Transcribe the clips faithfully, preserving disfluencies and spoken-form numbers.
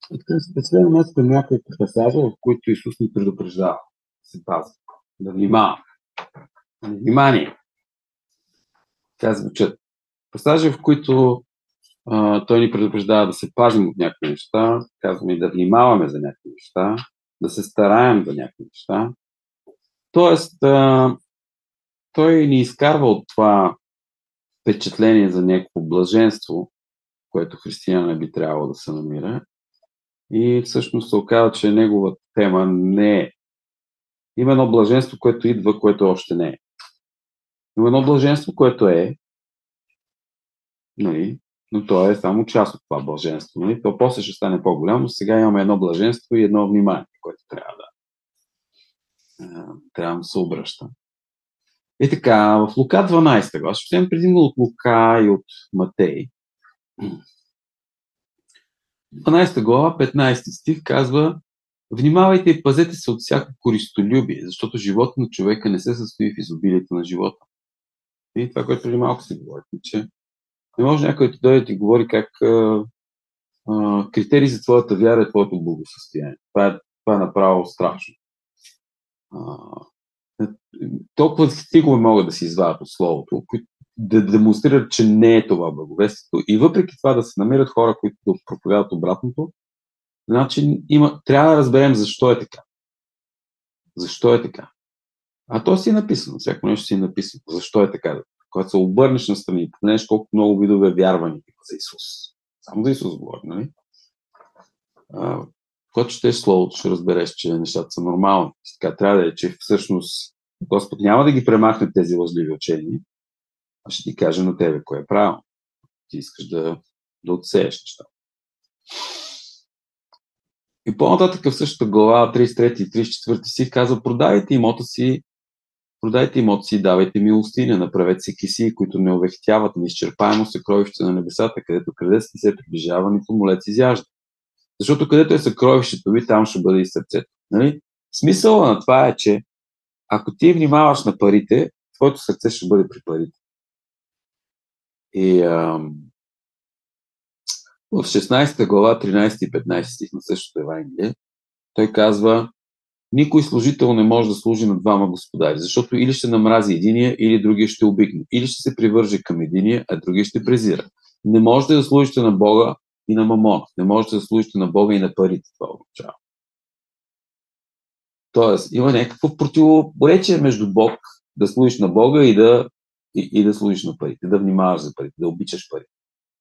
Искам специално днес няколко пасажа, в които Исус ни предупреждава да се пази, да внимава. Внимание! Така звучат. Пасажи, в които а, той ни предупреждава да се пазим от някакви неща, казваме и да внимаваме за някакви неща, да се стараем за някакви неща. Тоест, а, той ни изкарва от това впечатление за някакво блаженство, което християн не би трябвало да се намира. И всъщност се оказва, че неговата тема не е. Има едно блаженство, което идва, което още не е. Има едно блаженство, което е, нали, но то е само част от това блаженство. Нали? То после ще стане по-голямо. Сега имаме едно блаженство и едно внимание, което трябва да, трябва да се обръща. И така, в Лука дванадесета глава, ще вземем предимно от Лука и от Матей. дванадесета глава, петнадесети стих казва: внимавайте и пазете се от всяко користолюбие, защото животът на човека не се състои в изобилието на живота. И това, което преди малко си говорихме, че не може някой да ти дойде и ти говори как а, а, критерий за твоята вяра е твоето благосъстояние. Това е, това е направо страшно. А, толкова стигове могат да се извадят от словото, които да демонстрират, че не е това благовестието. И въпреки това да се намират хора, които да проповядат обратното, значи има, трябва да разберем защо е така. Защо е така? А то си е написано, всяко нещо си е написано. Защо е така? Когато се обърнеш на страни и погледнеш колко много видове вярвания за Исус. Само за Исус говори, нали? А, когато четеш Словото, ще разбереш, че нещата са нормални. Така трябва да е, че всъщност Господ няма да ги премахне тези лъжливи учения, а ще ти каже на тебе кое е правилно. Ти искаш да, да отсееш неща. И по-нататък в същата глава, тридесет и трети и тридесет и четвърти си, казва: продавайте имота си, продайте имота си и давайте милостиня, направете си кисии, които не овехтяват, неизчерпаемо съкровище на небесата, където крадецът не се приближава, нито молец изяжда. Защото където е съкровището ви, там ще бъде и сърцето. Нали? Смисъла на това е, че ако ти внимаваш на парите, твоето сърце ще бъде при парите. И ам, в шестнадесета глава, тринадесети и петнадесети стих на същото Евангелие, той казва: никой служител не може да служи на двама господари, защото или ще намрази единия, или другия ще обикне. Или ще се привърже към единия, а другия ще презира. Не можете да служите на Бога и на мамона. Не можете да служите на Бога и на парите. Това означава. Тоест, има някакво противоречие между Бог, да служиш на Бога и да, и, и да служиш на парите, да внимаваш за парите, да обичаш парите.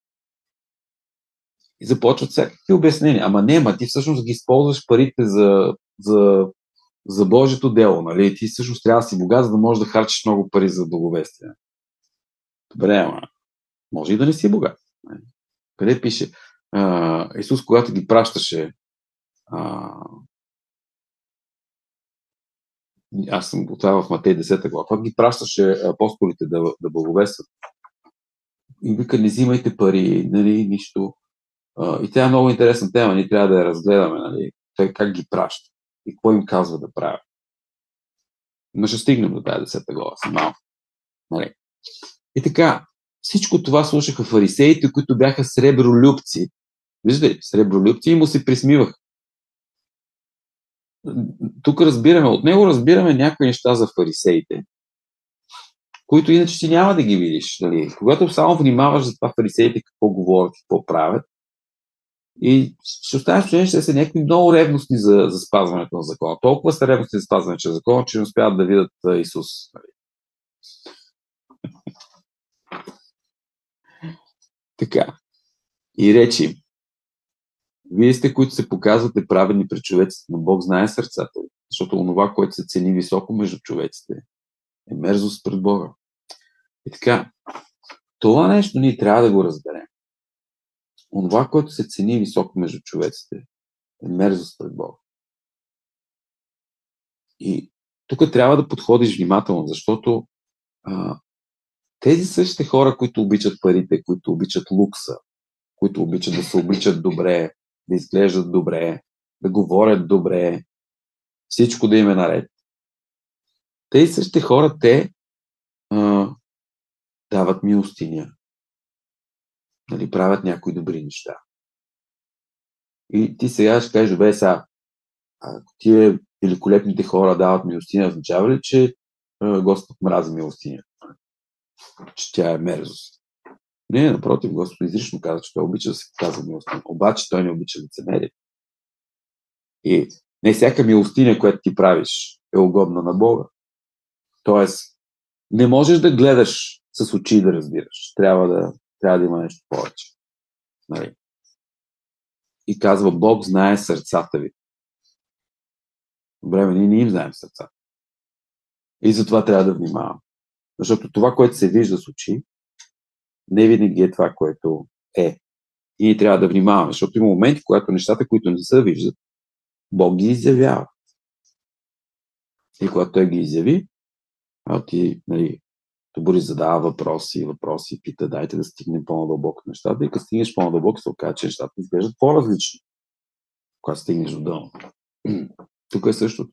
И започват всякакви обяснения. Ама не, ама ти всъщност ги използваш парите за, за, за Божието дело. Нали? Ти всъщност трябва да си богат, за да можеш да харчиш много пари за благовестие. Добре, ама може и да не си богат. Къде пише? А, Исус, когато ги пращаше, а, аз съм това в Матей десета глава, когато ги пращаше апостолите да, да благовестват, и вика: не взимайте пари, нали, нищо. А, и тя е много интересна тема, ние трябва да я разгледаме, нали, той как ги праща и какво им казва да правят. Но ще стигнем до тази десета глава, съм малко. Нали. И така, всичко това слушаха фарисеите, които бяха сребролюбци. Виждате ли, сребролюбци и му се присмиваха. Тук разбираме, от него разбираме някои неща за фарисеите, които иначе ти няма да ги видиш. Нали. Когато само внимаваш за това фарисеите какво говорят, какво правят, и ще останеш впечатление, че са някакви много ревностни за, за спазването на закона. Толкова са ревностни за спазването на закона, че не успяват да видят Исус. Така. И речи: вие сте, които се показвате праведни пред човеците, но Бог знае сърцата, защото онова, което се цени високо между човеците, е мерзост пред Бога. И така, това нещо ние трябва да го разберем. Онова, което се цени високо между човеците, е мерзост пред Бога. И тук трябва да подходиш внимателно, защото а, тези същите хора, които обичат парите, които обичат лукса, които обичат да се обличат добре, да изглеждат добре, да говорят добре, всичко да им е наред. Тези същите хора, те а, дават милостиня, нали, правят някои добри неща. И ти сега ще кажеш, добре, сега, ако тия великолепните хора дават милостиня, означава ли, че а, Господ мрази милостиня? Че тя е мерзост? Не, напротив, Господ изрично каза, че той обича да се казва милостиня. Обаче той не обича лицемерие. И не всяка милостиня, която ти правиш, е угодна на Бога. Тоест, не можеш да гледаш с очи и да разбираш. Трябва да, трябва да има нещо повече. Нали? И казва, Бог знае сърцата ви. Добре, ние не им знаем сърцата. И затова трябва да внимавам. Защото това, което се вижда с очи, не винаги е това, което е. И ние трябва да внимаваме, защото има моменти, когато нещата, които не се виждат, Бог ги изявява. И когато Той ги изяви, а ти, нали, Борис задава въпроси, въпроси, пита, дайте да стигнем по-надълбоко в нещата. И като стигнеш по-надълбоко, се оказа, че нещата изглеждат по-различни. Когато стигнеш до дъно. Тук е същото.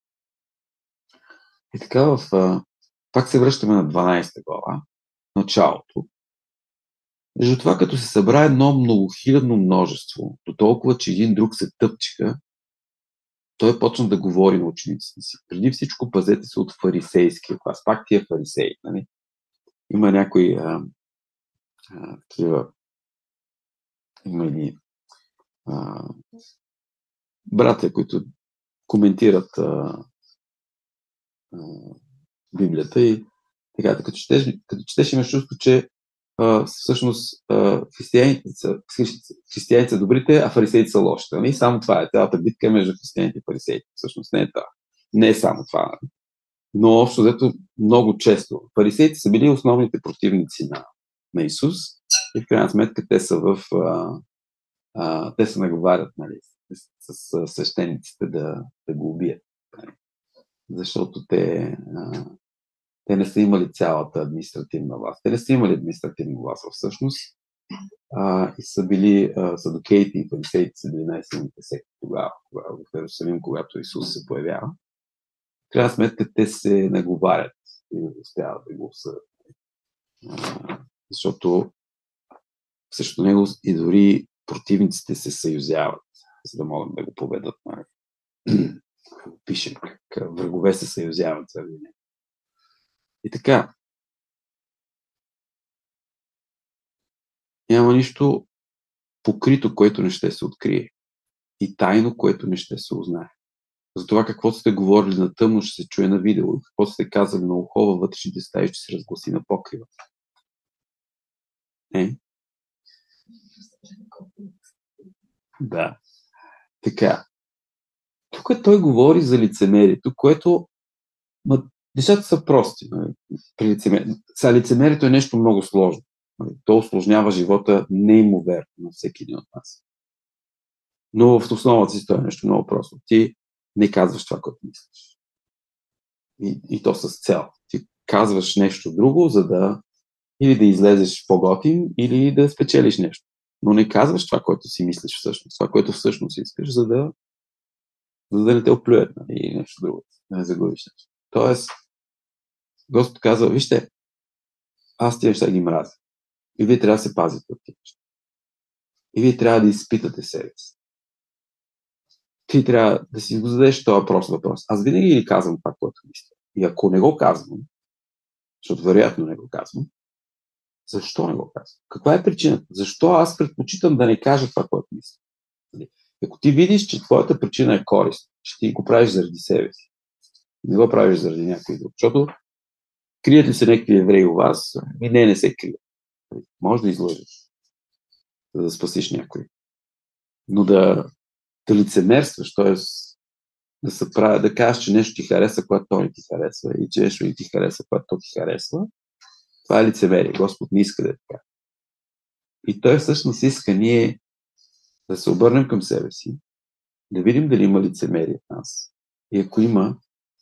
И така, в, пак се връщаме на дванадесета глава, началото. Между това, като се събра едно многохилядно множество, до толкова, че един друг се тъпчика, той почна да говори на учениците си. Преди всичко пазете се от фарисейския клас. Пак тия фарисеи, нали? Има някои а, а, такива има и а, братя, които коментират а, а, Библията и така, като четеш, като четеш имаш чувство, че а, всъщност а, християните, са, християните са добрите, а фарисеите са лошите. Нали? Само това е. Цялата битка е между християните и фарисеите. Всъщност не е това. Не е само това. Нали? Но общо взето много често. Фарисеите са били основните противници на, на Исус и в крайна сметка те са в а, а, те се наговарят, нали, с, с, с свещениците да, да го убият. Нали? Защото те, а, те не са имали цялата административна власт. Те не са имали административна власт всъщност а, и са били а, садокеите и фарисеите са били най-силните секти тогава, тогава в Иерусалим, когато Исус се появява. В крайна сметка те се наговарят и успяват да го осъдят. Защото срещу него и дори противниците се съюзяват, за да могат да го победат. Пише как врагове се съюзяват заради него. И така, няма нищо покрито, което не ще се открие. И тайно, което не ще се узнае. Затова каквото сте говорили на тъмно, ще се чуе на видео. Каквото сте казали на ухо, във вътрешните стаи ще се разгласи на покрива. Е? Да. Така. Тук той говори за лицемерието, което ма, нещата са прости. Нали? При лицемер... Сега лицемерието е нещо много сложно. Нали? То усложнява живота неимоверно на всеки един от нас. Но в основата си това е нещо много просто. Ти не казваш това, което мислиш. И, и то с цел. Ти казваш нещо друго, за да или да излезеш по-готин, или да спечелиш нещо. Но не казваш това, което си мислиш всъщност. Това, което всъщност искаш, за да, за да не те оплюят, нали? Или нещо друго. Да не загубиш нещо. Тоест, Господ казва, вижте, аз тия неща ги мразя. И вие трябва да се пазите от тия неща. И вие трябва да изпитате себе си. Ти трябва да си го зададеш този прост въпрос. Аз винаги ли казвам това, което мисля? И ако не го казвам, защото вероятно не го казвам, защо не го казвам? Каква е причината? Защо аз предпочитам да не кажа това, което мисля? Ако ти видиш, че твоята причина е корист, че ти го правиш заради себе си, не го правиш заради някой друг, защото крият ли се някакви евреи у вас? И не, не се крият. Може да излъжеш, за да спасиш някой. Но да, да лицемерстваш, т.е. да се прави, да кажеш, че нещо ти харесва, което то не ти харесва, и че нещо не ти харесва, което то ти харесва, това е лицемерие. Господ не иска да е така. И той всъщност иска ние да се обърнем към себе си, да видим дали има лицемерие в нас. И ако има,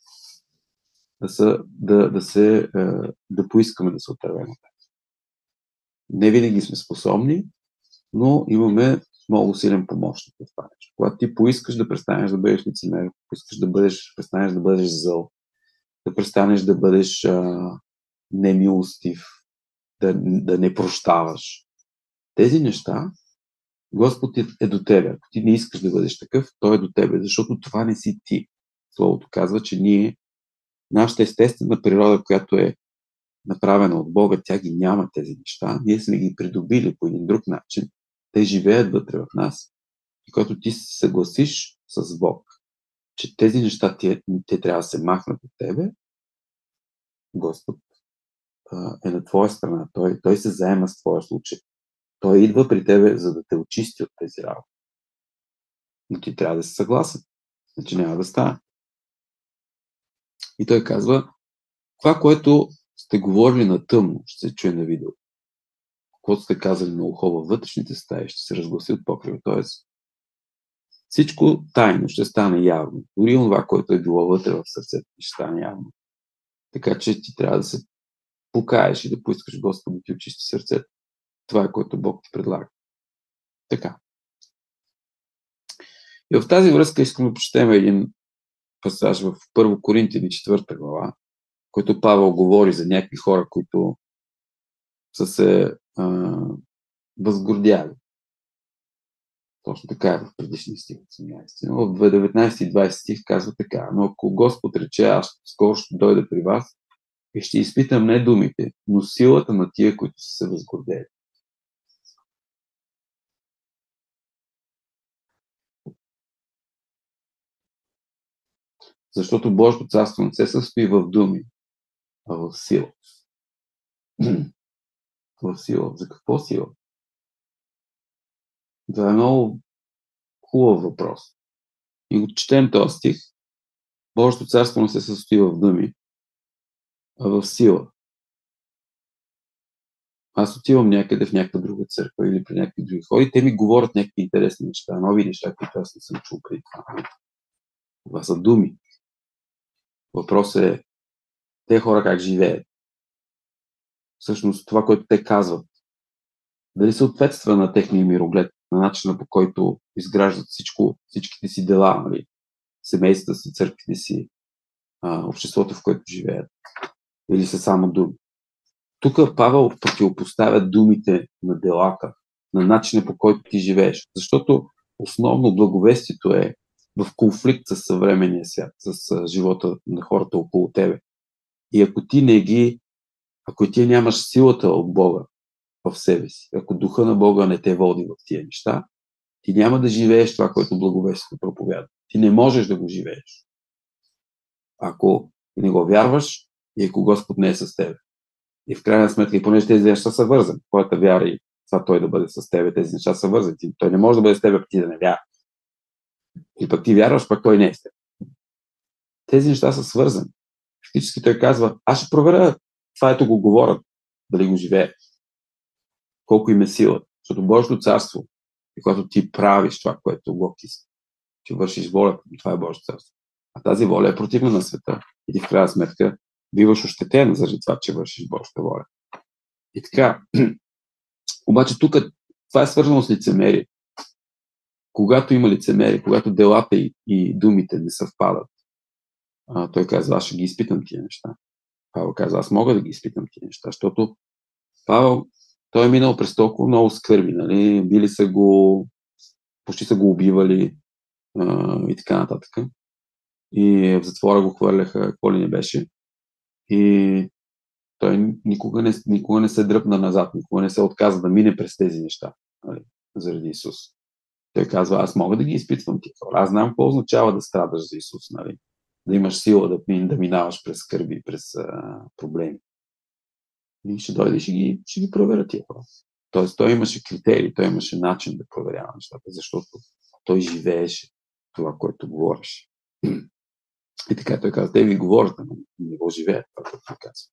да, са, да, да, се, да поискаме да се отървем от това. Не винаги сме способни, но имаме много силен помощник в това нещо. Когато ти поискаш да престанеш да бъдеш лицемер, поискаш да бъдеш, престанеш да бъдеш зъл, да престанеш да бъдеш а, немилостив, да, да не прощаваш. Тези неща Господ е, е до тебе. Ако ти не искаш да бъдеш такъв, той е до тебе, защото това не си ти. Словото казва, че ние, нашата естествена природа, която е направена от Бога, тя ги няма тези неща. Ние сме ги придобили по един друг начин. Те живеят вътре в нас. И когато ти се съгласиш с Бог, че тези неща те, те трябва да се махнат от тебе, Господ а, е на твоя страна. Той, той се заема с твоя случай. Той идва при тебе, за да те очисти от тези работи. Но ти трябва да си съгласен. Значи няма да стане. И той казва, това, което сте говорили на тъмно, ще се чуе на видео. Каквото сте казали на ухо във вътрешните стаи, ще се разгласи от покрива. Тоест, всичко тайно ще стане явно. Дори това, което е било вътре в сърцето, ще стане явно. Така че ти трябва да се покаеш и да поискаш Господ да ти очисти сърцето. Това е, което Бог ти предлага. Така. И в тази връзка искам да прочетем един пасаж в Първо Коринтияни четвърта глава, който Павел говори за някакви хора, които са се а, възгордяли. Точно така е в предишния стих осемнайсети. Но в деветнайсети и двайсети стих казва така: но ако Господ рече, аз скоро ще дойда при вас и ще изпитам не думите, но силата на тия, които са се възгордели. Защото Божието царство не се състои в думи, а в сила. В сила. За какво сила? Това е много хубав въпрос. И го четем този стих. Божието царство не се състои в думи, а в сила. Аз отивам някъде в някаква друга църква или при някакви други хора и те ми говорят някакви интересни неща, нови неща, които аз не съм чул преди това. Това са думи. Въпросът е те хора как живеят. Всъщност това, което те казват, дали съответства на техния мироглед, на начина, по който изграждат всичко, всичките си дела, нали? Семействата си, църквите си, а, обществото, в което живеят. Или са само думи. Тук Павел противопоставя думите на делата, на начина, по който ти живееш. Защото основно благовестието е в конфликт с съвременния свят, с живота на хората около тебе. И ако ти не ги, ако ти нямаш силата от Бога в себе си, ако духа на Бога не те води в тия неща, ти няма да живееш това, което благовестието проповядва. Ти не можеш да го живееш. Ако не го вярваш и ако Господ не е с теб. И в крайна сметка, и понеже тези неща са вързани, твоята вяра и това той да бъде с теб, тези неща са вързани. Той не може да бъде с теб, а ти да не вярваш. И пък ти вярваш, пък той не е с теб. Тези неща са свързани. Фактически той казва, аз ще проверя това, ето го говорят, дали го живее. Колко им е сила. Защото Божието царство, и когато ти правиш това, което Бог иска, че вършиш волята, това е Божието царство. А тази воля е противна на света. И ти в крайна сметка биваш ощетен заради това, че вършиш Божията воля. И така, обаче тук това е свързано с лицемерие. Когато има лицемерие, когато делата и, и думите не съвпадат, а, той казва, аз ще ги изпитам тия неща. Павел казва, аз мога да ги изпитам тия неща, защото Павел, той е минал през толкова много скърби, нали? Били са го, почти са го убивали а, и така нататък. И в затвора го хвърляха, какво ли не беше. И той никога не, никога не се дръпна назад, никога не се отказа да мине през тези неща, нали, заради Исус. Той казва, аз мога да ги изпитвам тия хора. Аз знам какво означава да страдаш за Исус, нали? Да имаш сила да, да минаваш през скърби, през а, проблеми. И ще дойде и ще ги, ще ги проверя тия хора. Тоест той имаше критерии, той имаше начин да проверява нещата, защото той живееше това, което говореше. И така той казва, те ви говорят, но не го живеят това, което казва.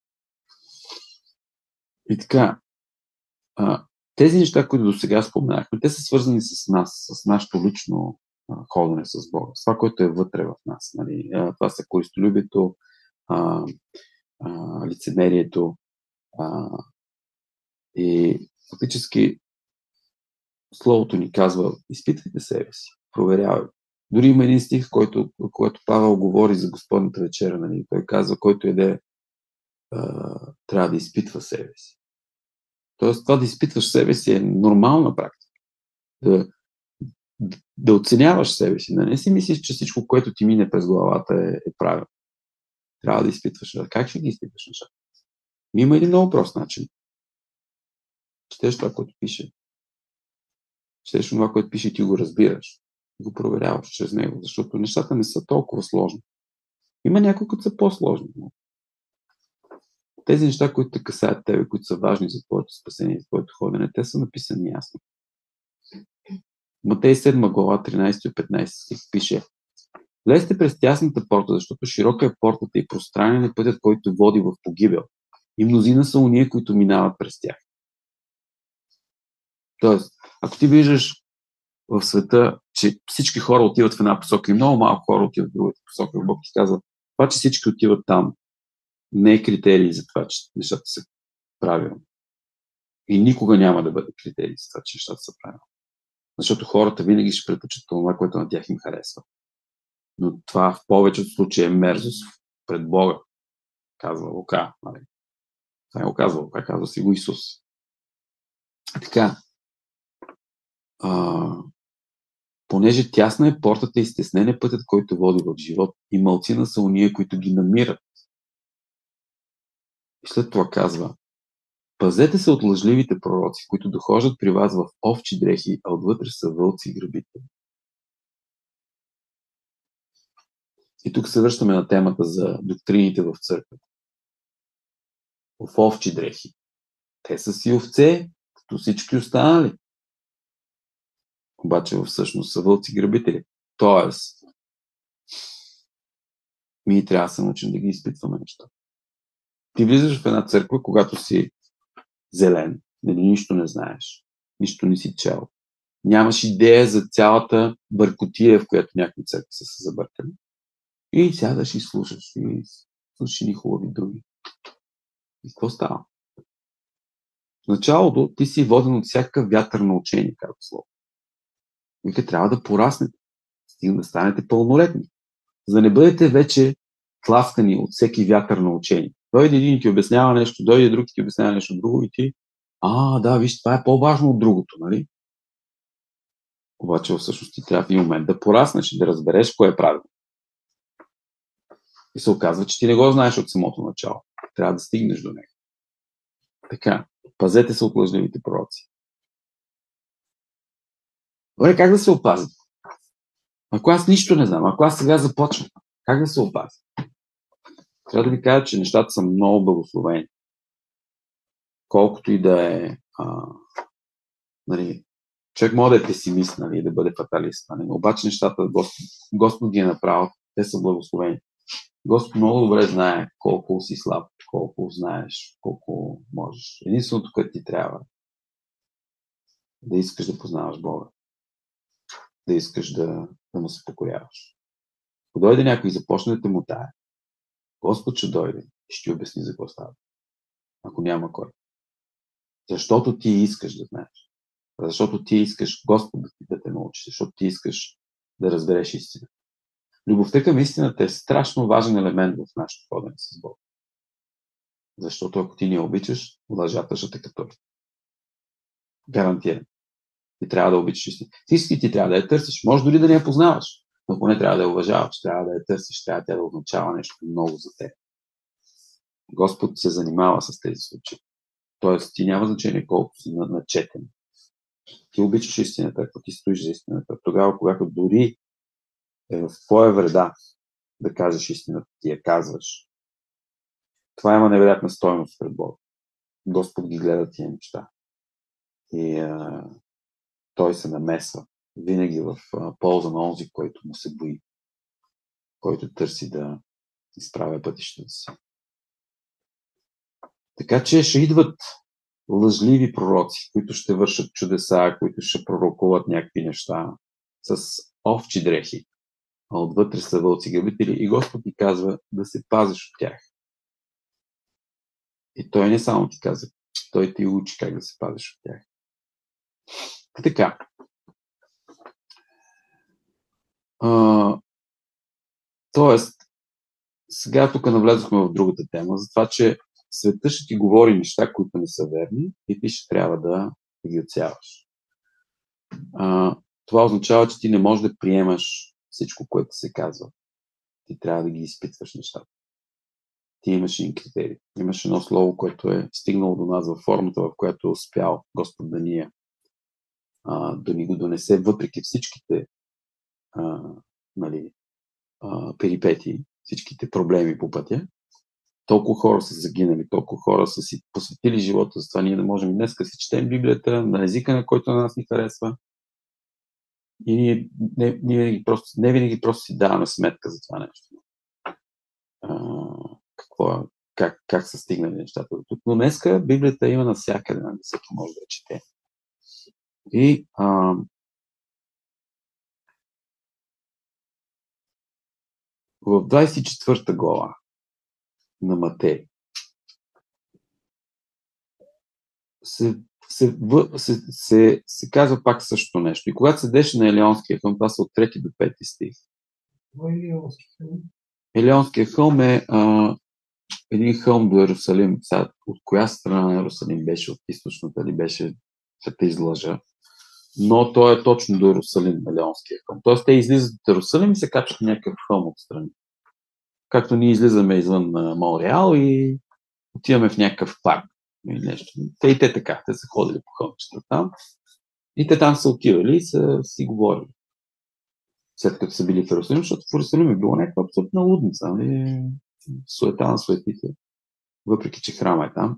И така, а, тези неща, които до сега споменахме, те са свързани с нас, с нашето лично а, ходене с Бога, с това, което е вътре в нас. Нали? А, това са користолюбието, а, а, лицемерието а, и фактически Словото ни казва, изпитвайте себе си, проверявайте. Дори има един стих, който, който Павел говори за Господната вечера. Нали? Той казва, който еде, а, трябва да изпитва себе си. Тоест, това да изпитваш себе си е нормална практика. Да, да оценяваш себе си. Да не си мислиш, че всичко, което ти мине през главата е, е правилно. Трябва да изпитваш. Как ще ги изпитваш нещата? Има един много прост начин. Четеш това, което пише. Четеш това, което пише и ти го разбираш. Го проверяваш чрез него, защото нещата не са толкова сложни. Има някои, които са по-сложни. Но тези неща, които те касаят тебе, които са важни за твоето спасение, за твоето ходене, те са написани ясно. Матей седма глава, тринайсети и петнайсети стих пише: влезте през тясната порта, защото широка е портата и пространен е пътят, който води в погибел. И мнозина са уния, които минават през тях. Тоест, ако ти виждаш в света, че всички хора отиват в една посока и много малко хора отиват в другата посока, Бог ти казва, това, че всички отиват там, не е критерий за това, че нещата са правилни. И никога няма да бъде критерий за това, че нещата са правилни. Защото хората винаги ще предпочитат това, което на тях им харесва. Но това в повечето случаи е мерзост пред Бога. Казва Лука. Нали? Това не го казва Лука, казва си го Исус. А така, а, понеже тясна е портата и стеснен е пътят, който води в живот, и малцина са уния, които ги намират. И след това казва: пазете се от лъжливите пророци, които дохождат при вас в овчи дрехи, а отвътре са вълци и грабители. И тук се връщаме на темата за доктрините в църквата. В овчи дрехи. Те са си овце, като всички останали. Обаче всъщност са вълци грабители. Тоест, ние трябва да се научим да ги изпитваме неща. Ти влизаш в една църква, когато си зелен, нали, нищо не знаеш, нищо не си чел. Нямаш идея за цялата бъркотия, в която някои църкви са се забъркали. И сядаш и слушаш, и слушаш ни хубави други. И какво става? В началото ти си воден от всякакъв вятър на учение, както слово. Вика, трябва да пораснете, стигна да станете пълнолетни, за да не бъдете вече тласкани от всеки вятър на учение. Дойде един и ти обяснява нещо, дойде друг и ти обяснява нещо друго и ти, а, да, виж, това е по-важно от другото, нали? Обаче всъщност ти трябва в един момент да пораснеш и да разбереш кое е правилно. И се оказва, че ти не го знаеш от самото начало. Трябва да стигнеш до него. Така, пазете се от лъжливите пророци. Добре, как да се опазя? Ако аз нищо не знам, ако аз сега започвам, как да се опазя? Трябва да ви кажа, че нещата са много благословени. Колкото и да е... А, нали, човек може да е песимист, нали, да бъде фаталист. Нали, обаче нещата Господ, Господ ги е направил, те са благословени. Господ много добре знае колко си слаб, колко знаеш, колко можеш. Единственото, което ти трябва, да искаш да познаваш Бога. Да искаш да, да му се покоряваш. Ако дойде някой и започне да те мутае, Господ ще дойде и ще ти обясни за какво става. Ако няма кой. Защото ти искаш да знаеш. Защото ти искаш Господ да, да те научи. Защото ти искаш да разбереш истината. Любовта към истината е страшно важен елемент в нашето ходене с Бога. Защото ако ти не обичаш, лъжата ще те катори. Гарантирам. Ти трябва да обичаш истината. Ти, ти трябва да я търсиш. Може дори да не я познаваш. Но поне трябва да я уважаваш. Трябва да я търсиш. Трябва тя да означава нещо много за теб. Господ се занимава с тези случаи. Тоест, ти няма значение колко си начетен. Ти обичаш истината, ако ти стоиш за истината. Тогава, когато дори е в твоя вреда да кажеш истината, ти я казваш. Това има невероятна стойност пред Бога. Господ ги гледа тия неща. И а, той се намесва винаги в а, полза на онзи, който му се бои, който търси да изправя пътищата си. Така че ще идват лъжливи пророци, които ще вършат чудеса, които ще пророкуват някакви неща с овчи дрехи, а отвътре са вълци грабители и Господ ти казва да се пазиш от тях. И той не само ти казва, той ти учи как да се пазиш от тях. Така. А, тоест, сега тук навлезохме в другата тема, за това, че света ще ти говори неща, които не са верни и ти ще трябва да ги отсяваш. а, това означава, че ти не можеш да приемаш всичко, което се казва. Ти трябва да ги изпитваш нещата. Ти имаш един критерий. Имаш едно слово, което е стигнало до нас във формата, в която е успял Господ да ни, а, да ни го донесе, въпреки всичките а, нали, а, перипетии, всичките проблеми по пътя. Толкова хора са загинали, толкова хора са си посветили живота, затова ние да можем и днес да си четем Библията на езика, на който на нас ни харесва. И ние не, не, винаги, просто, не винаги просто си даваме сметка за това нещо. А, какво, как, как са стигнали нещата до тук. Но днеска Библията има навсякъде, нали, всеки може да я чете. И а, в двадесет и четвърта глава на Матей се, се, се, се, се казва пак същото нещо. И когато седеше на Елеонския хълм, това са от трети до пети стих. Елеонския хълм е а, един хълм до Иерусалим. Сега, от коя страна на Иерусалим беше? От източната ли беше? Ще те излъжа. Но той е точно до Иерусалим, Елеонския хълм. Тоест те излизат от Иерусалим и се качват на някакъв хълм отстрани. Както ние излизаме извън Монреал и отиваме в някакъв парк. Или нещо. Те и те така. Те са ходили по хълмчета там. И те там са отивали и са си говорили. След като са били в Иерусалим, защото в Иерусалим е било някаква абсолютна лудница. Нали? Суета на суетите. Въпреки, че храма е там.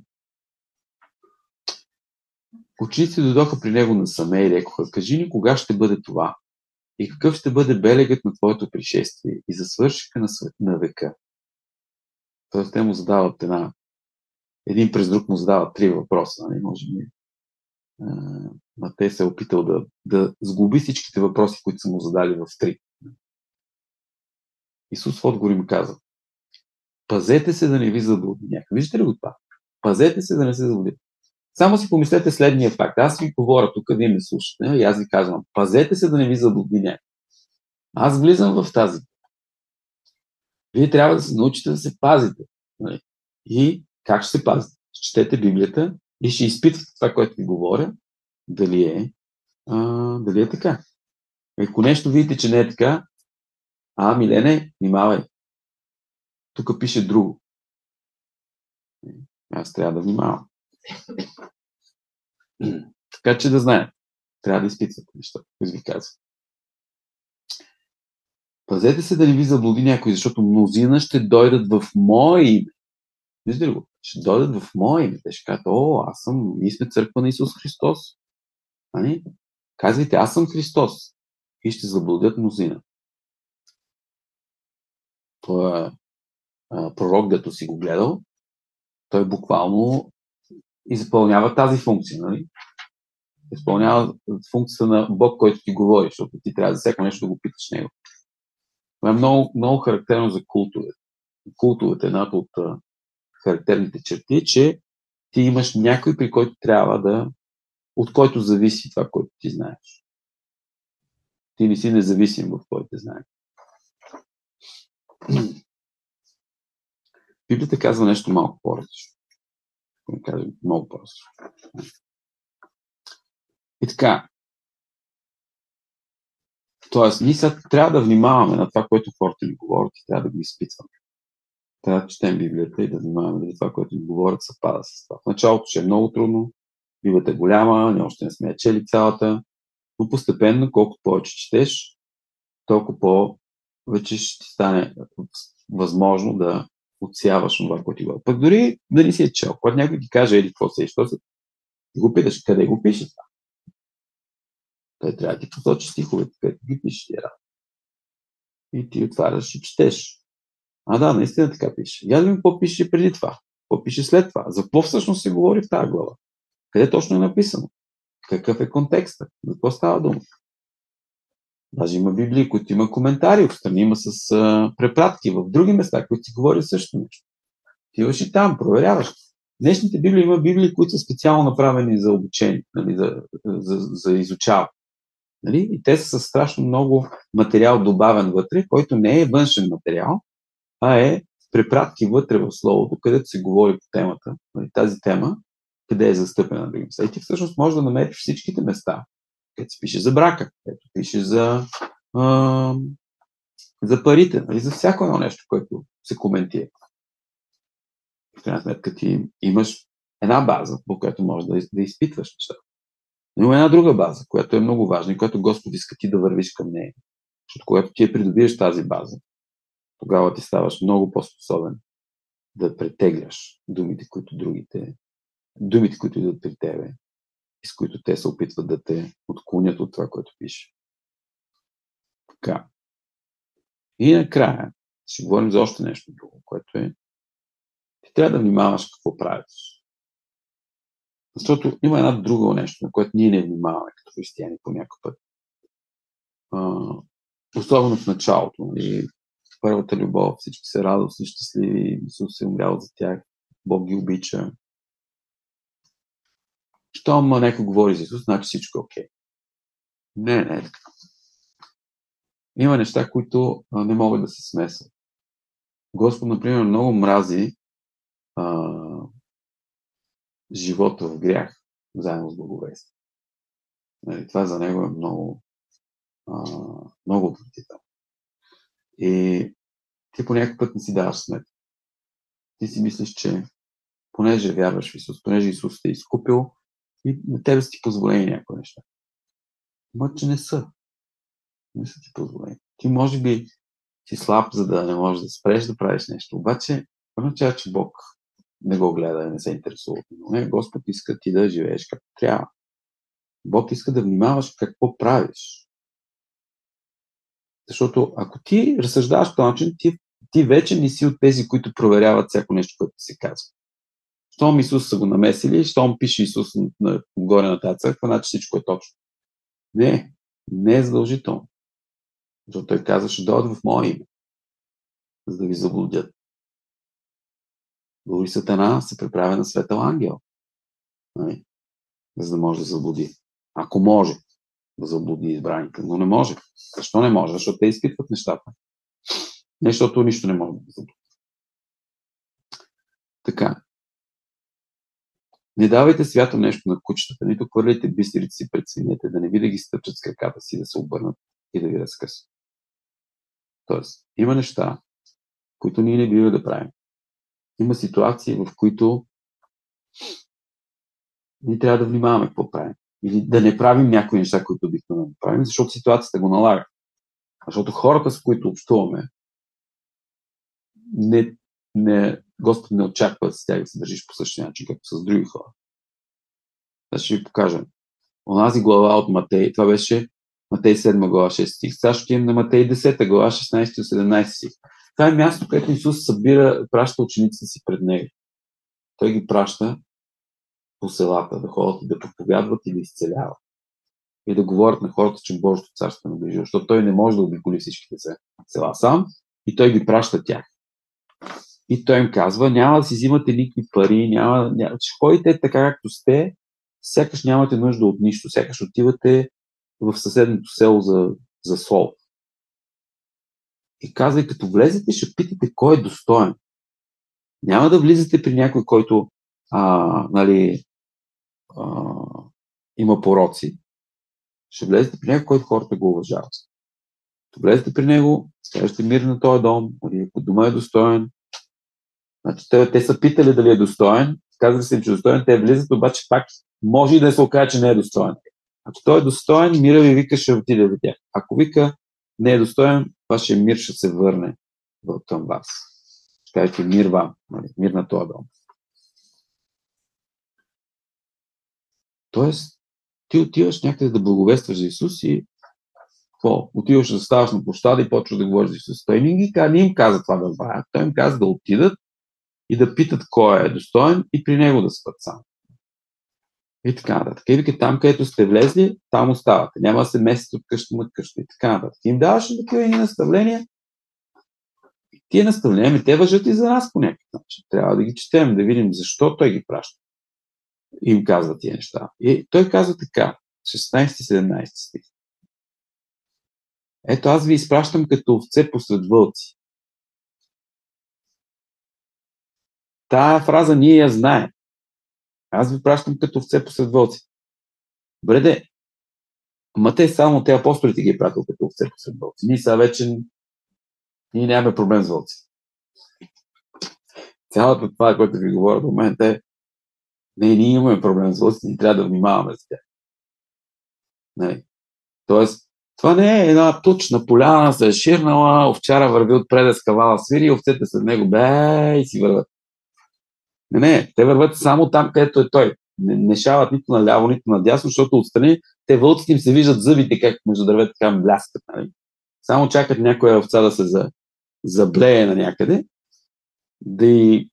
Учениците дойдоха при него насаме и рекоха: кажи ни кога ще бъде това и какъв ще бъде белегът на твоето пришествие и за свършика на, свет, на века. Тоест те му задават една, един през друг му задават три въпроса. Нали? Може би Матей се е опитал да, да сглоби всичките въпроси, които са му задали в три. Исус в отговор им каза: пазете се да не ви заблуди някой. Виждате ли го това? Пазете се да не се заблудите. Само си помислете следния факт. Аз ви говоря тук, вие ме слушате и аз ви казвам: пазете се да не ви заблуди някой. Аз влизам в тази. Вие трябва да се научите да се пазите. И как ще се пазите? Четете Библията и ще изпитвате това, което ви говоря, дали е, а, дали е така. Ако нещо видите, че не е така, а, Милене, внимавай. Тук пише друго. Аз трябва да внимавам. Така че да знаем. Трябва да изпитвате нещата, които ви казвам. Пазете се да не ви заблуди някой, защото мнозина ще дойдат в мое име. Виждате ли го? Ще дойдат в мое име. Те ще кажат: о, аз съм, ние сме църква на Исус Христос. Ами? Казвайте: аз съм Христос. И ще заблудят мнозина. Той е пророк, дето си го гледал. Той буквално изпълнява тази функция. Нали? Изпълнява функцията на Бог, който ти говори, защото ти трябва за всяко нещо да го питаш него. Това е много, много характерно за култовете. Култовете, едната от а, характерните черти, че ти имаш някой, при който трябва да, от който зависи това, което ти знаеш. Ти не си независим в твоите знания. Библията казва нещо малко по-различно. Да кажем, много по-различно. И така. Тоест, ние сега трябва да внимаваме на това, което хората ни говорят и трябва да го изпитваме. Трябва да четем Библията и да внимаваме дали това, което ни говорят, съвпада с това. В началото ще е много трудно, Библията е голяма, ние още не сме я чели цялата, но постепенно, колкото повече четеш, толкова по-вече ще ти стане възможно да отсяваш това, което ти говорят. Пък дори да не си е чел. Когато някой ти каже: еди, какво се е, що се, ти го питаш: къде го пише това? Той трябва да ти посочи стиховете, където ги пише тия работи. И ти отваряш и четеш. А да, наистина така пише. Я да видим какво пише преди това. Какво пише след това. За какво всъщност се говори в тази глава? Къде точно е написано? Какъв е контекстът? За какво става дума? Даже има Библии, които има коментари, отстрани има с а, препратки в други места, които си говори също нещо. Ти имаш и там, проверяваш. Днешните Библии има Библии, които са специално направени за обучение, нали, за, за, за изучаване. Нали? И те са със страшно много материал добавен вътре, който не е външен материал, а е препратки вътре в Словото, където се говори по темата, нали, тази тема, къде е застъпена на други места. И ти всъщност можеш да намериш всичките места, където се пише за брака, където пише за, а, за парите, нали? За всяко едно нещо, което се коментира. В крайна сметка ти имаш една база, по която можеш да, да изпитваш нещата. Но има една друга база, която е много важна и която Господ иска ти да вървиш към нея. Защото когато ти я придобиеш тази база, тогава ти ставаш много по-способен да претегляш думите, които другите, думите, които идват при тебе и с които те се опитват да те отклонят от това, което пише. Така. И накрая ще говорим за още нещо друго, което е ти трябва да внимаваш какво правиш. Защото има една друго нещо, на което ние не внимаваме като християни по някакъв път. А, особено в началото. Нали? Първата любов, всички са радостни, щастливи, Исус е умрял за тях, Бог ги обича. Щом някой говори за Исус, значи всичко е окей. Не, не е така. Има неща, които а, не могат да се смесват. Господ, например, много мрази а, живота в грях, заедно с благовестие. Нали, това за него е много а, много отвратително. И ти по някакъв път не си даваш сметка. Ти си мислиш, че понеже вярваш в Исус, понеже Исус те е изкупил, и на тебе са ти позволени някои неща. Но че не са. Не са ти позволени. Ти може би си слаб, за да не можеш да спреш да правиш нещо. Обаче, означава, че Бог не го гледа и не се интересува. Но не, Господ иска ти да живееш както трябва. Бог иска да внимаваш какво правиш. Защото ако ти разсъждаваш по начин, ти, ти вече не си от тези, които проверяват всяко нещо, което се казва. Щом Исус са го намесили, щом пише Исус на, горе на тази църква, значи всичко е точно. Не, не е задължително. Защото той казва, ще дойдат в мое име, за да ви заблудят. Дори Сатана се преправя на светъл ангел, нали? За да може да заблуди. Ако може да заблуди избраните, но не може. Защо не може? Защото те изпитват нещата. Не, защото нищо не може да заблуди. Така. Не давайте свято нещо на кучетата, нито хвърляйте бисерите си пред свинете, да не би да ги стъпчат с краката си, да се обърнат и да ви разкъсат. Тоест, има неща, които ние не бива да правим. Има ситуации, в които ние трябва да внимаваме какво правим. Или да не правим някои неща, които обикновено правим, защото ситуацията го налага. Защото хората, с които общуваме, не, не, Господ не очаква с тях да се държиш по същия начин, както с други хора. Аз ще ви покажа. Онази глава от Матей, това беше Матей седма глава шести стих. Сега ще имам на Матей десета глава шестнадесети до седемнадесети стих. Това е място, където Исус събира, праща учениците си пред него. Той ги праща по селата, да ходят и да проповядват и да изцеляват. И да говорят на хората, че Божието царство е наближи. Защото той не може да обиколи всичките села сам и той ги праща тях. И той им казва, няма да си взимате никакви пари, няма, няма, че ходите така както сте, сякаш нямате нужда от нищо, сякаш отивате в съседното село за, за сол. И казва, и като влезете, ще питате кой е достоен. Няма да влизате при някой, който а, нали, а, има пороци. Ще влезете при някой, който хората го уважават. Като влезете при него, кажете мир на този дом, нали, ако дома е достоен. Значи, те, те са питали дали е достоен, казали се им, че е достоен, те влизат, обаче пак може и да се окаже, че не е достоен. Ако той е достоен, мира ви вика, ще отиде в тях. Ако вика не е достоен, вашия мир ще се върне към вас. Ще кажете мир вам, нали, мир на този дом. Тоест, ти отиваш някъде да благовестваш за Исус и какво? Отиваш да ставаш на площада и почваш да говориш за Исус. Той не, ги, не им каза това да правят. Той им каза да отидат и да питат кой е достоен и при него да спят сам. И така нататък. И вика, там, където сте влезли, там оставате. Няма да се местите от къща на къща. И така нататък. Им даваше такива едни наставления. И тия наставления, те важат и за нас по някакъв начин. Трябва да ги четем, да видим защо той ги праща. И им казва тия неща. И той казва така, шестнадесети седемнадесети стих. Ето аз ви изпращам като овце посред вълци. Тая фраза ние я знаем. Аз ви пращам като овце посред вълци. Бреде, Ма те само те апостолите ги е пратил като овце посред вълци. Ние сега вече ние нямаме проблем с вълци. Цялото това, което ви говоря до момента е не, ние имаме проблем с вълци, ние трябва да внимаваме с тях. Не. Тоест, това не е една тучна поляна, се е ширнала, овчара върви отпред, скавала свири, овцете след него бе и си върват. Не, не, те върват само там, където е той. Не, не шават нито наляво, нито надясно, защото отстрани те вълците им се виждат зъбите, как между дървета така бляскат. Нали? Само чакат някоя овца да се за, заблее на някъде, да и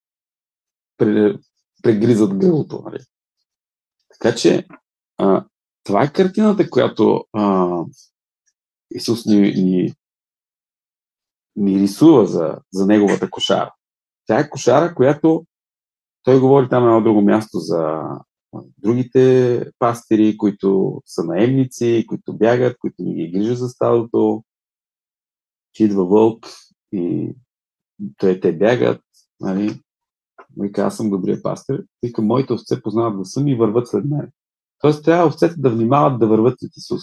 прегризат гърлото. Нали? Така че а, това е картината, която а, Исус ни, ни, ни рисува за, за неговата кошара. Тя е кошара, която той говори там на едно друго място за другите пастири, които са наемници, които бягат, които не ги грижат за стадото, че идва вълк и той, те бягат. Нали? Вика, аз съм добрия пастир. Вика, моите овце познават гласа ми и върват след мен. Тоест трябва овцете да внимават да върват след Исус.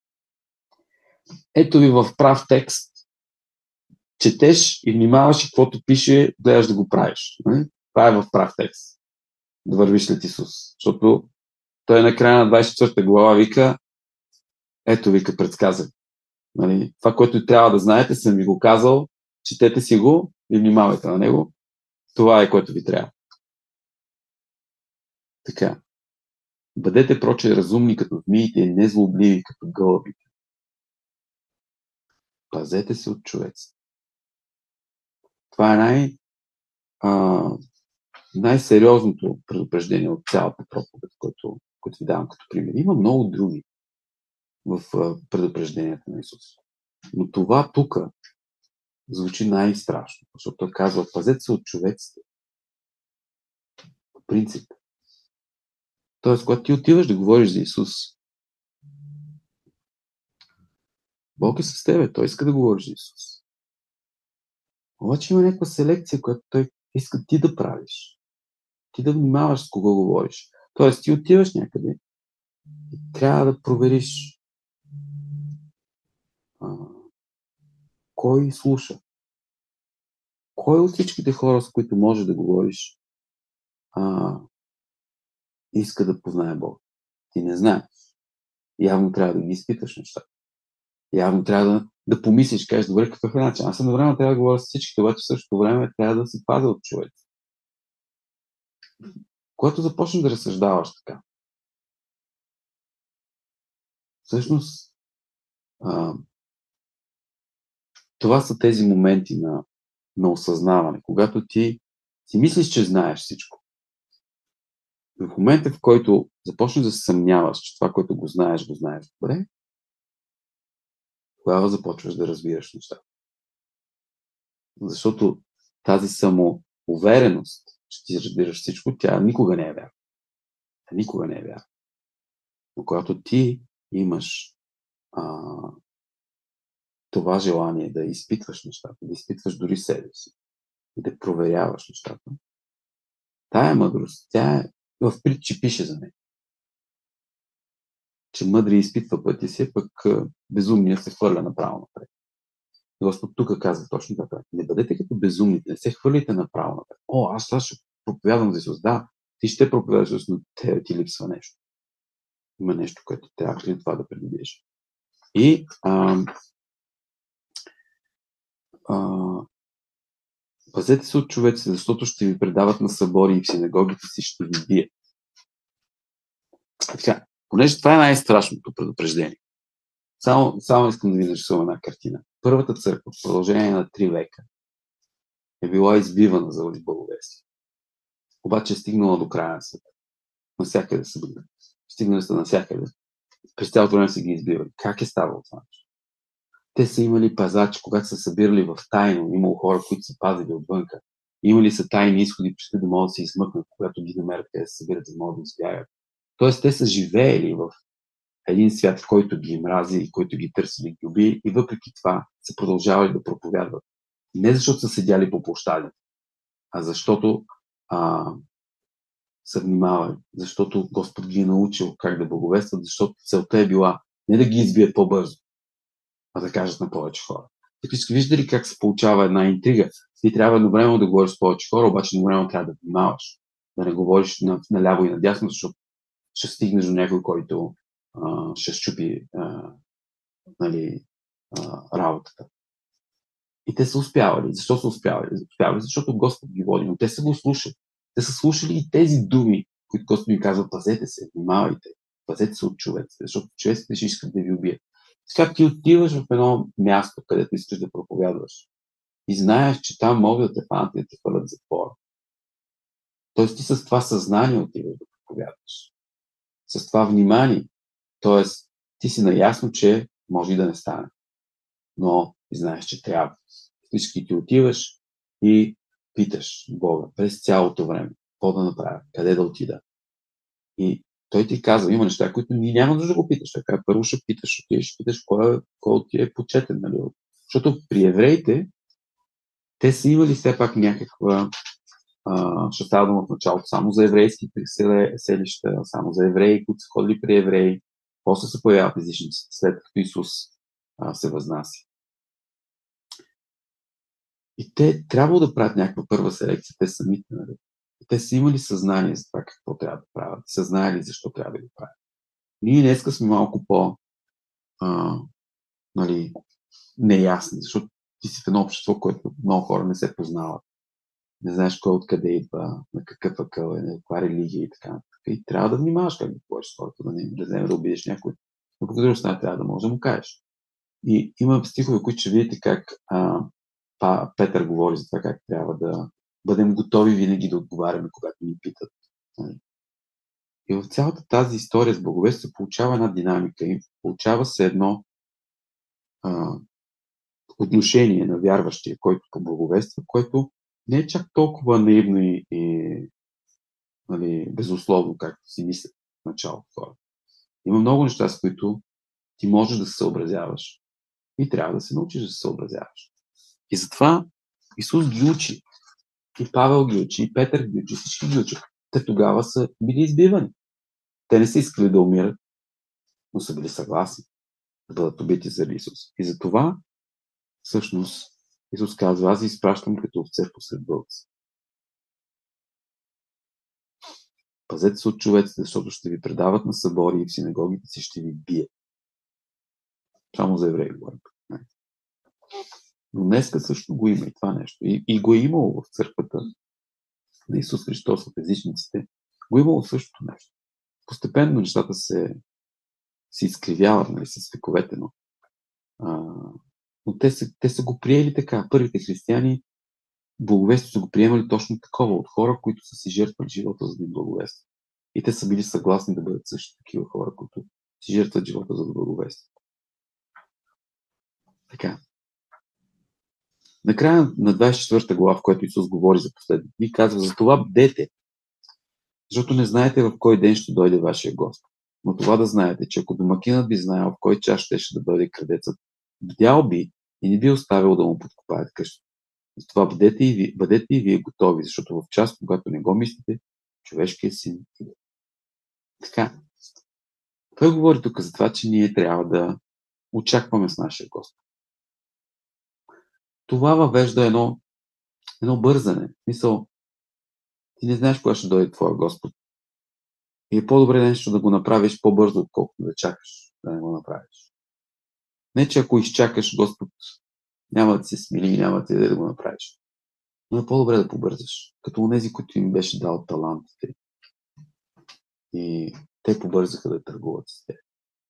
Ето ви в прав текст. Четеш и внимаваш и каквото пише, гледаш да го правиш. Нали? Това е в прав текст. Да вървиш след Исус. Защото той на края на двадесет и четвърта глава вика, ето вика, предсказах. Нали? Това, което трябва да знаете, съм ви го казал, четете си го и внимавайте на него. Това е, което ви трябва. Така. Бъдете проче разумни като змиите и незлобливи като гълъбите. Пазете се от човеците. Това е най- а, най-сериозното предупреждение от цялата проповед, което, което ви давам като пример. Има много други в а, предупрежденията на Исус. Но това тук звучи най-страшно, защото той казва, пазете се от човеците. По принцип. Тоест, когато ти отиваш да говориш за Исус, Бог е с тебе, той иска да говориш за Исус. Обаче има някаква селекция, която той иска ти да правиш. Ти да внимаваш с кого говориш. Тоест, ти отиваш някъде и трябва да провериш а, кой слуша. Кой от всичките хора, с които можеш да говориш, а, иска да познае Бог. Ти не знаеш. Явно трябва да ги изпиташ нещата. Явно трябва да, да помислиш, кажеш, добре, какъв е начин. Аз съм време трябва да говоря с всичките, обаче в същото време трябва да се пазя от човек. Когато започнеш да разсъждаваш така, всъщност а, това са тези моменти на, на осъзнаване, когато ти си мислиш, че знаеш всичко. В момента, в който започнеш да се съмняваш, че това, което го знаеш, го знаеш добре, тогава започваш да разбираш нещата. Защото тази самоувереност, че ти разбираш всичко, тя никога не е вярна. Тя никога не е вярна. Но когато ти имаш а, това желание да изпитваш нещата, да изпитваш дори себе си и да проверяваш нещата, тая мъдрост, тя е в притчи пише за нея. Че мъдри изпитва пътя си, пък безумният се хвърля направо напред. Господ тук казва точно така. Не бъдете като безумните, не се хвърляйте направо напред. О, аз сега ще проповядвам за Исус. Да, ти ще проповядваш, но те ти липсва нещо. Има нещо, което трябва ли това да придобиеш. И а, а, пазете се от човеците, защото ще ви предават на събори и в синагогите си ще ви бият. Така, понеже това е най-страшното предупреждение. Само, само искам да ви нарисувам една картина. Първата църква в продължение на три века е била избивана за благовестие. Обаче е стигнала до края на света. Насякъде са били. Стигнали са насякъде. През цялото време са ги избивали. Как е ставало това? Те са имали пазачи, когато са събирали в тайно. Имало хора, които са пазили отвънка. Имали са тайни изходи, преди да могат да се измъкнат, когато ги намерят, те да се събират, за да могат да избягат. Тоест, те са живеели в един свят, в който ги мрази и който ги търси да ги уби, и въпреки това са продължавали да проповядват. Не защото са седяли по площади, а защото а, са внимавали, защото Господ ги е научил как да благовестват, защото целта е била Не да ги избият по-бързо, а да кажат на повече хора. Ти вижда ли как се получава една интрига? Ти трябва едновременно да говориш с повече хора, обаче едновременно трябва да внимаваш. Да не говориш на, наляво и надясно, защото ще стигнеш до някой, който а, ще щупи а, нали, а, работата. И те са успявали. Защо са успявали? Успявали, защото Господ ги води, но те са го слушали. Те са слушали и тези думи, които Господ ми казва: пазете се, внимавайте, пазете се от човеците, защото човеците ще искат да ви убият. Сега ти отиваш в едно място, където искаш да проповядваш и знаеш, че там могат да те фанат и да те хвърлят в затвора. Тоест ти с това съзнание отиваш да проповядваш. С това внимание. Тоест ти си наясно, че може и да не стане. Но знаеш, че трябва. Всички ти отиваш и питаш Бога през цялото време какво да направя, къде да отида. И той ти казва, има неща, които ние няма нужда да го питаш. Така, първо ще питаш, отидеш, ще питаш кой, кой ти е почетен. Нали? Защото при евреите те са имали все пак някаква, а, ще става дума в началото само за еврейските селища, само за евреи, които са ходили при евреи. После се появяват езичниците, след като Исус а, се възнася. И те трябвало да правят някаква първа селекция, те самите. Нали? Те са имали съзнание за това какво трябва да правят. Са знаели защо трябва да го правят. Ние днеска сме малко по а, нали, неясни, защото ти си в едно общество, което много хора не се познават. Не знаеш кой откъде идва, на какъв акъл е, на каква религия и така нататък. И трябва да внимаваш как да говориш с хората, да не да вземе да обидиш някой. Но по друга страна трябва да можеш да му кажеш. И има стихове, които ще видите как а, па, Петър говори за това как трябва да бъдем готови винаги да отговаряме, когато ни питат. И в цялата тази история с благовестие се получава една динамика и получава се едно а, отношение на вярващия, който по благовества, което не е чак толкова наивно и, и нали, безусловно, както си мислят в началото хората. Има много неща, с които ти можеш да се съобразяваш и трябва да се научиш да се съобразяваш. И затова Исус ги учи. И Павел ги учи, и Петър ги учи, всички ги учат. Те тогава са били избивани. Те не са искали да умират, но са били съгласни да бъдат убити за Исус. И затова, всъщност, Исус казва: аз ви изпращам като овце посред вълци. Пазете се от човеците, защото ще ви предават на събори и в синагогите си ще ви бият. Само за евреи говорим. Но днеска също го има и това нещо. И, и го е имало в църквата на Исус Христос от езичниците. Го е имало същото нещо. Постепенно нещата се, се изкривяват, нали, с вековете, но, а, но те, са, те са го приели така. Първите християни благовестието са го приемали точно такова от хора, които са си жертвали живота, за да им благовестят. И те са били съгласни да бъдат също такива хора, които си жертват живота, за да благовестят. Така. Накрая на двадесет и четвърта глава, в която Исус говори за последните дни, казва: за това бдете, защото не знаете в кой ден ще дойде вашия Господ. Но това да знаете, че ако домакинът би знаел в кой час ще, ще да дойде крадецът, бдял би и не би оставил да му подкопаят къщата. Затова бъдете и, ви, бъдете и вие готови, защото в час, когато не го мислите, човешкият син иде. Така. Той говори тук за това, че ние трябва да очакваме с нашия Господ. Това въвежда едно, едно бързане. Мисъл, ти не знаеш кога ще дойде твоя Господ. И е по-добре нещо да го направиш по-бързо, отколкото да чакаш да не го направиш. Не, че ако изчакаш, Господ няма да се смили и няма да ти даде да го направиш. Но е по-добре да побързаш. Като онези, които им беше дал талантите. И те побързаха да търгуват с теб.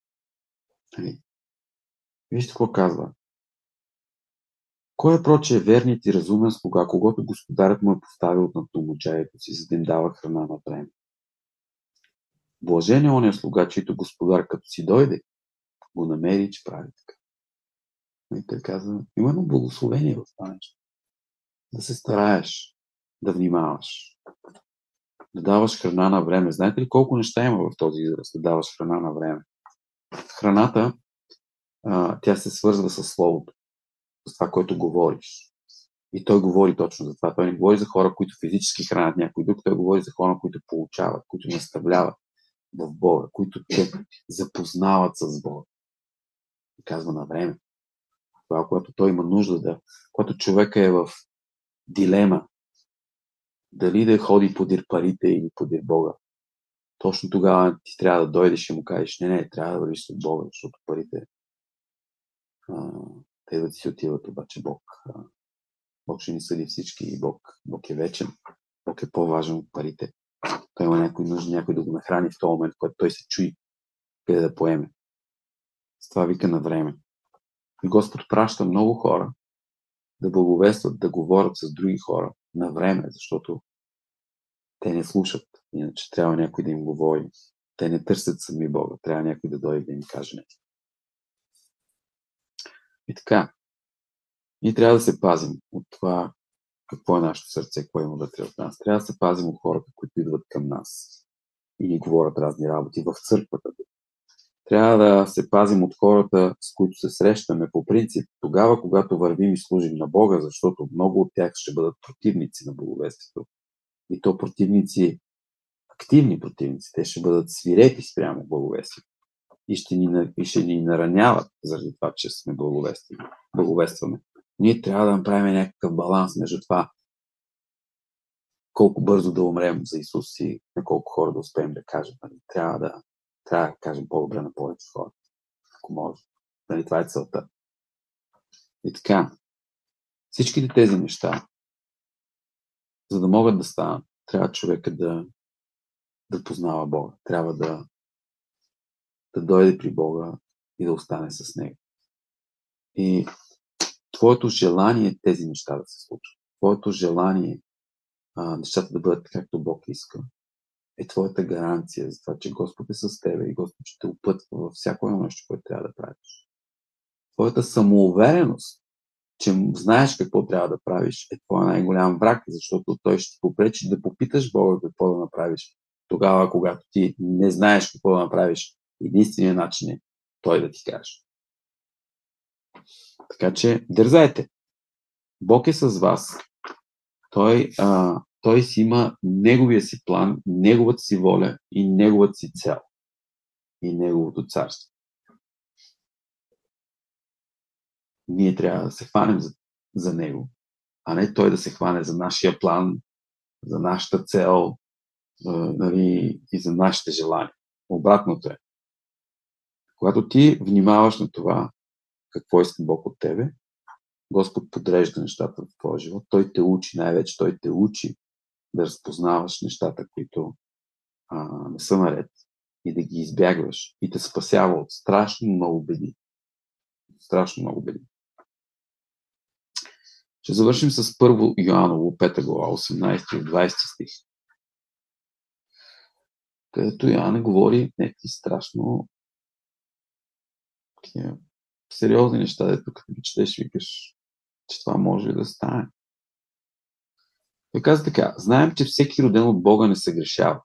Вижте какво казва. Кой е проче верният и разумен слуга, когато господарят му е поставил над домочаето си, за да им дава храна на време? Блажен е оня слуга, чийто господар, като си дойде, го намери, че прави така. И той казва, има едно благословение в това нещо. Да се стараеш, да внимаваш, да даваш храна на време. Знаете ли колко неща има в този израз, да даваш храна на време? Храната, а, тя се свързва с словото, с това, което говориш. И той говори точно за това. Той не говори за хора, които физически хранят някой друг, той говори за хора, които получават, които наставляват в Бога, които те запознават с Бога. казва на време. Това, когато той има нужда да... Когато човека е в дилема, дали да ходи подир парите или подир Бога, точно тогава ти трябва да дойдеш и му кажеш, не, не, трябва да вървиш след Бога, защото парите а, те да ти си отиват, обаче Бог, а, Бог ще ни съди всички и Бог, Бог е вечен. Бог е по-важен от парите. Той има някой нужда, някой да го нахрани в този момент, когато той се чуи къде да поеме. С това вика на време. И Господ праща много хора да благовестват, да говорят с други хора на време, защото те не слушат. Иначе трябва някой да им говори. Те не търсят сами Бога. Трябва някой да дойде да им каже нещо. И така, ние трябва да се пазим от това какво е нашето сърце, какво има вътре от нас. Трябва да се пазим от хората, които идват към нас и ни говорят разни работи в църквата. Трябва да се пазим от хората, с които се срещаме по принцип тогава, когато вървим и служим на Бога, защото много от тях ще бъдат противници на благовестието. И то противници, активни противници. Те ще бъдат свирепи спрямо благовестието. И ще ни, и ще ни нараняват заради това, че сме благовестваме. Ние трябва да направим някакъв баланс между това колко бързо да умрем за Исус и на колко хора да успеем да кажем. Трябва да, трябва да кажем по-добре на повече хора, ако може. Нали, това е целта. И така, всичките тези неща, за да могат да станат, трябва човека да, да познава Бога. Трябва да, да дойде при Бога и да остане с Него. И твоето желание е тези неща да се случат. Твоето желание а, нещата да бъдат както Бог иска, е твоята гаранция за това, че Господ е с тебе и Господ ще те опътва във всяко едно нещо, което трябва да правиш. Твоята самоувереност, че знаеш какво трябва да правиш, е твоя най-голям враг, защото той ще ти попречи да попиташ Бога какво да направиш. Тогава, когато ти не знаеш какво да направиш, единственият начин е той да ти каже. Така че, дързайте! Бог е с вас. Той, а, той си има неговия си план, неговата си воля и неговата си цел. И неговото царство. Ние трябва да се хванем за, за него, а не той да се хване за нашия план, за нашата цел, а, нали, и за нашите желания. Обратното е. Когато ти внимаваш на това, какво иска Бог от тебе, Господ подрежда нещата в твоя живот. Той те учи, най-вече той те учи да разпознаваш нещата, които а, не са наред и да ги избягваш и те спасява от страшно много беди. Страшно много беди. Ще завършим с първо Йоаново, пета глава, осемнайсети и двайсети стих. Където Йоанн говори някакви страшно такива сериозни неща, дето като ги четеш, викаш, че това може ли да стане. Той каза така: знаем, че всеки роден от Бога не се грешава.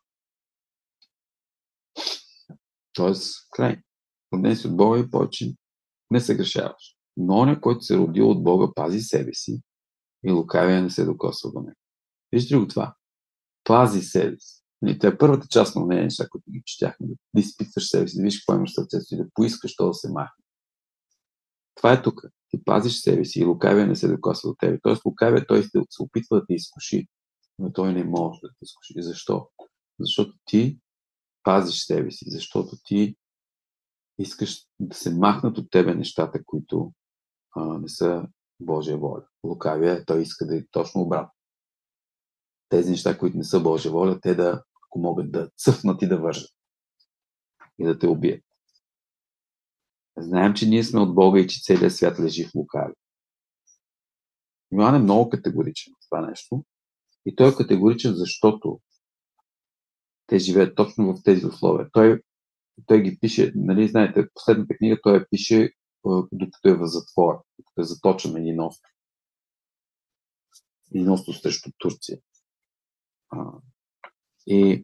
Тоест, край. Роден си от Бога и повече не се грешаваш. Но оня, който се родил от Бога, пази себе си и лукавия не се докосва до него. Виждате ли го това? Пази себе си. И това е първата част на нея неща, които ги четяхме. Да изпитваш себе си, да виж какво имаш в сърцето си, да поискаш то да се махне. Това е тук. Ти пазиш себе си и лукавия не се докосва до тебе. Тоест лукавия той се опитва да те изкуши, но той не може да те изкуши. Защо? Защото ти пазиш себе си, защото ти искаш да се махнат от тебе нещата, които а, не са Божия воля. Лукавия, той иска да е точно обратно. Тези неща, които не са Божия воля, те да, ако могат да цъфнат и да вържат и да те убият. Знаем, че ние сме от Бога и че целият свят лежи в лукави. Йоан е много категоричен в това нещо. И той е категоричен, защото те живеят точно в тези условия. Той, той ги пише, нали, знаете, последната книга той я пише докато е в затвора, докато е заточен на един остров. Един остров срещу Турция. А, и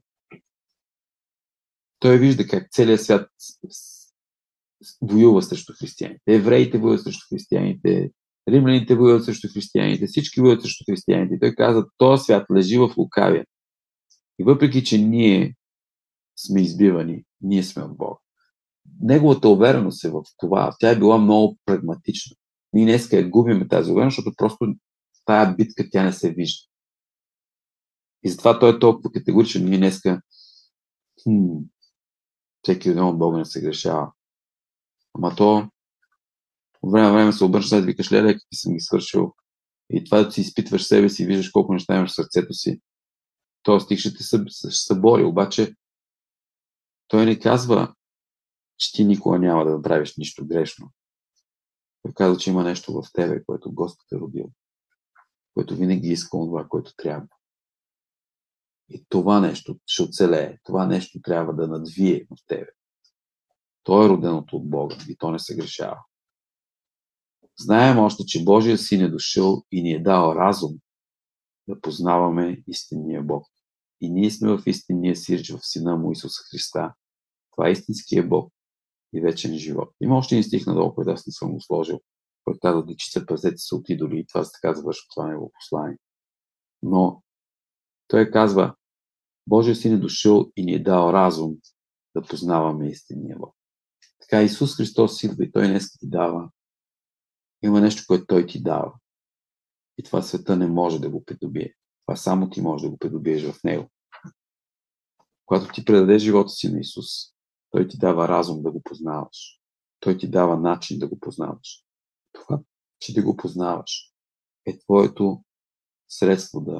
той вижда как целият свят воюва срещу християните. Евреите воюват срещу християните, римляните воюват срещу християните, всички воюват срещу християните. И той каза, този свят лежи в лукавия. И въпреки, че ние сме избивани, ние сме от Бога. неговата увереност е в това. Тя е била много прагматична. Ние днеска я губим тази увереност, защото просто тая битка тя не се вижда. И затова той е толкова категоричен. Ние днеска хм, всеки един от Бога не се грешава. Ама то време време се обръщаш и викаш, леле, какви съм ги свършил. И това да си изпитваш себе си, виждаш колко неща имаш в сърцето си. Този стих ще те събори, обаче той не казва, че ти никога няма да направиш нищо грешно. Той казва, че има нещо в тебе, което Господ е родил, което винаги иска това, което трябва. И това нещо ще оцелее, това нещо трябва да надвие в тебе. Той е роденото от Бога и то не се грешава. Знаем още, че Божия Син е дошъл и ни е дал разум да познаваме истинния Бог. И ние сме в истинния сирич в Сина му Исуса Христа. Това е истинския Бог и вечен живот. Има още един стих надолу, който аз не съм го сложил, който казва, дечица, пазете се от идоли, и това се така завършва това негово послание. Но той казва, Божия Син е дошъл и ни е дал разум да познаваме истинния Бог. Така Исус Христос идва и Той днес ти дава. Има нещо, което Той ти дава. И това света не може да го придобие. Това само ти може да го придобиеш в Него. Когато ти предадеш живота си на Исус, Той ти дава разум да го познаваш. Той ти дава начин да го познаваш. Това, че да го познаваш, е твоето средство да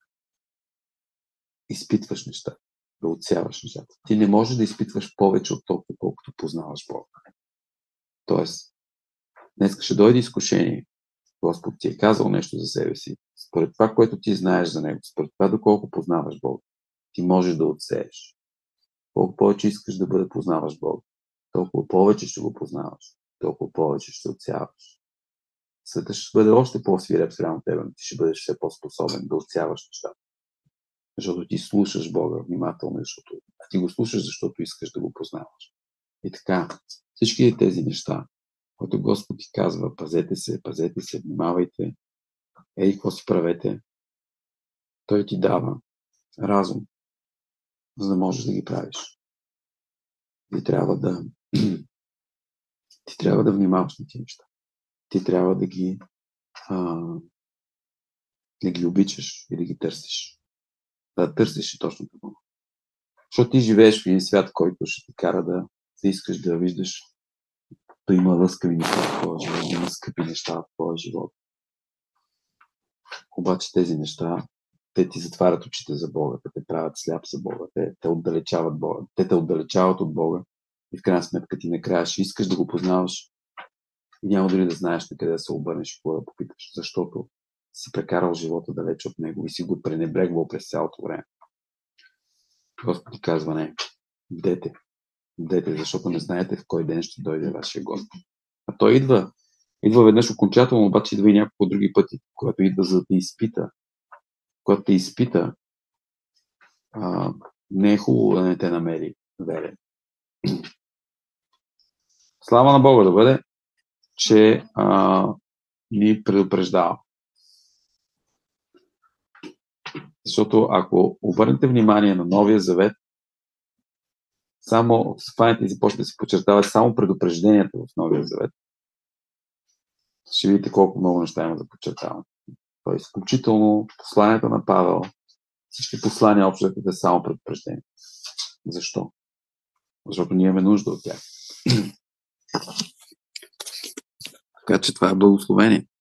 изпитваш неща, да отсяваш нещата. Ти не можеш да изпитваш повече от толкова, колкото познаваш Бога. Тоест, днес ще дойде изкушение. Господ ти е казал нещо за себе си. Според това, което ти знаеш за Него, според това, доколко познаваш Бога, ти можеш да отсееш. Колко повече искаш да бъде познаваш Бога, толкова повече ще го познаваш, толкова повече ще отсяваш. Светът ще бъде още по-свиреп спрямо тебе, но ти ще бъдеш все по-способен да отсяваш нещата. Защото ти слушаш Бога внимателно, защото а ти го слушаш, защото искаш да го познаваш. И така, всички тези неща, които Господ ти казва, пазете се, пазете се, внимавайте, ей, какво си правете, Той ти дава разум, за да можеш да ги правиш. Ти трябва да ти трябва да внимаваш на тези неща. Ти трябва да ги а, да ги обичаш и да ги търсиш. Да търсиш и точно това. Защото ти живееш в един свят, който ще ти кара да, да искаш да виждаш да има лъскави неща в твоя живот, да има скъпи неща в твоя живот. Обаче тези неща, те ти затварят очите за Бога, те те правят сляп за Бога, те те отдалечават Бога, те те отдалечават от Бога и в крайна сметка ти накрая ще искаш да го познаваш и няма дори да знаеш на къде да се обърнеш и какво да попиташ, защото си прекарал живота далеч от Него и си го пренебрегвал през цялото време. Господ ти казва, не, бдете, бдете, защото не знаете в кой ден ще дойде вашия Господ. А Той идва, идва веднъж окончателно, обаче идва и няколко други пъти, когато идва за да те изпита. Когато те изпита, а, не е хубаво да не те намери верен. Слава на Бога да бъде, че а, ни предупреждава. Защото ако обърнете внимание на Новия Завет, само спаните и започнете да се подчертават само предупрежденията в Новия Завет, ще видите колко много неща има да подчертават. Тоест, включително посланието на Павел, всички послания общо е само предупреждение. Защо? Защото ние имаме нужда от тях. Така че това е благословение.